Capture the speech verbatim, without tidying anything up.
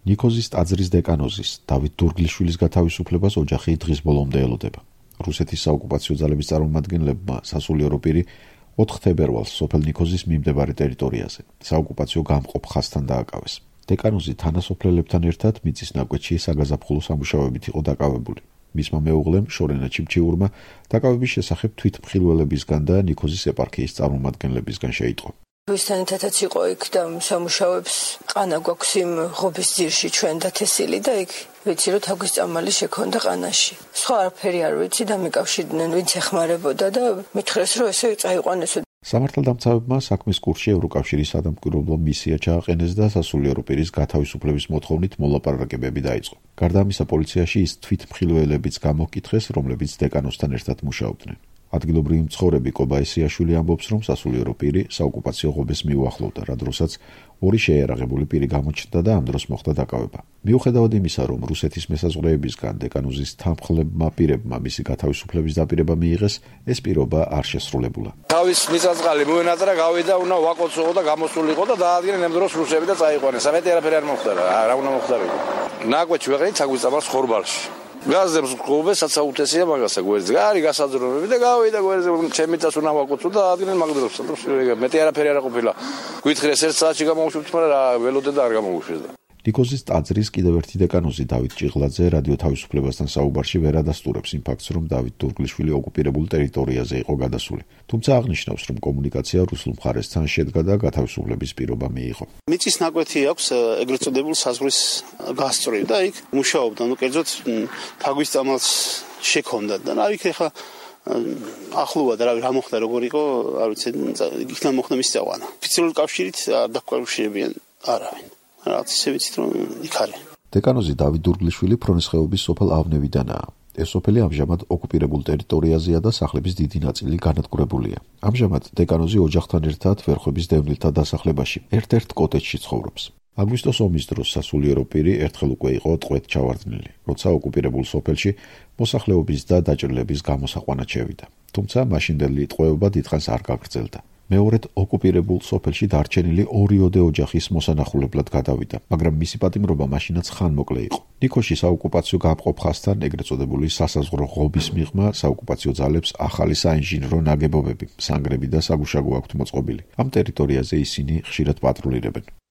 ნიქოზის ტაძრის დეკანოზის დავით დურგლიშვილის გათავისუფლებას ოჯახი დღის ბოლომდე ელოდება. რუსეთის საოკუპაციო ძალების წარმომადგენლებმა სასულიერო პირი ოთხ თებერვალს სოფელ ნიქოზის მიმდებარე ტერიტორიაზე საოკუპაციო გამყოფ ხაზთან დააკავეს. დეკანოზი თანასოფლელებთან ერთად მიწის ნაკვეთში საგაზაფხულო სამუშაოებით იყო დაკავებული. მისმა მეუღლემ შორენა ჩიმჩიურმა დაკავების შესახებ თვითმხილველებისგან და ნიქოზის ეპარქიის წარმომადგენლებისგან შეიტყო. ვისთანეთაც იყო იქ და სამუშაოებს ყანა გვაქვს იმ ღობის ძირში ჩვენ და თესილი და იქ ვიცი რომ თაგვის წამალი შექონდა ყანაში. სხვა არაფერი არ ვიცი და მეკავშირდნენ ვინც ეხმარებოდა და მითხრეს რომ ესე წაიყვანესო. სამართალდამცავებმა საქმის კურსში ევროკავშირის სადამკვირვებლო მისია ჩააყენეს და სასულიერო პირის გათავისუფლების მოთხოვნით მოლაპარაკებები დაიწყო. გარდა ამისა პოლიციაში ის თვითმხილველებიც გამოკითხეს, რომლებიც დეკანოსთან ერთად მუშაობდნენ. ადგილობრივი მცხოვრები კობაესიაშვილი ამბობს, რომ სასულიერო პირი საოკუპაციო ღობეს მიუახლოვდა, რა დროსაც ორი შეიარაღებული პირი გამოჩნდა და ამ დროს მოხდა დაკავება. მიუხედავად იმისა, რომ რუსეთის მესაზღვრეებისგან დეკანოზის თანმხლებმა პირებმა მისი გათავისუფლების დაპირება მიიღეს, ეს პირობა არ შესრულებულა. თავის მიწა-წყალი მოენატრა, გავიდა, უნდა ვაკოცოყო და გამოსულიყო და დაადგინე ამ დროს რუსები და წაიყვანეს. ამეთი არაფერი არ მოხდა რა, რა უნდა მოხდარიყო. ნაკვეთში ვეყრით თაგვის წამალს ხორბალში. გაზებს ყובე საცაუთესია მაგასა გვერდზე. არი გასაძრომები და გავიდა გვერდზე, ჩემიცას უნდა ვაკოცო და დაადგინე მაგდროს. მეტი არაფერი არ ყოფილა. გვითხრეს ერთ საათში გამოვუშვით, მაგრამ რა ველოდე და არ გამოვუშვეს. ნიქოზის ტაძრის კიდევ ერთი დეკანოზი დავით ჭიღლაძე რადიო თავისუფლებასთან საუბარში ვერ ადასტურებს იმ ფაქტს, რომ დავით დურგლიშვილი ოკუპირებულ ტერიტორიაზე იყო გადასული. თუმცა აღნიშნავს, რომ კომუნიკაცია რუსულ მხარესთან შედგა და გათავისუფლების პირობა მიიღო. მიწის ნაკვეთი აქვს ეგრეთ წოდებულ საზღვრის გასწვრივ და იქ მუშაობდა, ну კერძოდ თაგვის წამალს შექონდა და რა იქ ახლა ახლოა და რა მოხდა როგორ იყო, არ ვიცი, იქიდან მოხდა მის წაყვანა. ოფიციალური კავშირით არ დაკავშირებიან არავინ. რაც ისე ვიცით რომ იქ არის. დეკანოზი დავით დურგლიშვილი ფრონის ხეობის სოფელ ავნევიდანაა. ეს სოფელი ამჟამად ოკუპირებულ ტერიტორიაზეა და სახლების დიდი ნაწილი განადგურებულია. ამჟამად დეკანოზი ოჯახთან ერთად ვერხვების დევნილთა დასახლებაში ერთ-ერთ კოტეჯში ცხოვრობს. აგვისტოს ომის დროს სასულიერო პირი ერთხელ უკვე იყო ტყვედ ჩავარდნილი, როცა ოკუპირებულ სოფელში მოსახლეობის და დაჭრილების გამოსაყვანად შევიდა. თუმცა მაშინდელი ტყვეობა დიდხანს არ გაგრძელდა. მეორედ ოკუპირებულ სოფელში დარჩენილი ორიოდე ოჯახის მოსანახულებლად გადავიდა, მაგრამ მისი პატიმრობა მაშინაც ხანმოკლე იყო. ნიქოზში საოკუპაციო გამყოფ ხაზთან ეგრეთ წოდებული სასაზღვრო ღობის მიღმა საოკუპაციო ძალებს ახალი საინჟინრო ნაგებობები, სანგრები და საგუშაგო აქვთ მოწყობილი. ამ ტერიტორიაზე ისინი ხშირად პატრულირებენ.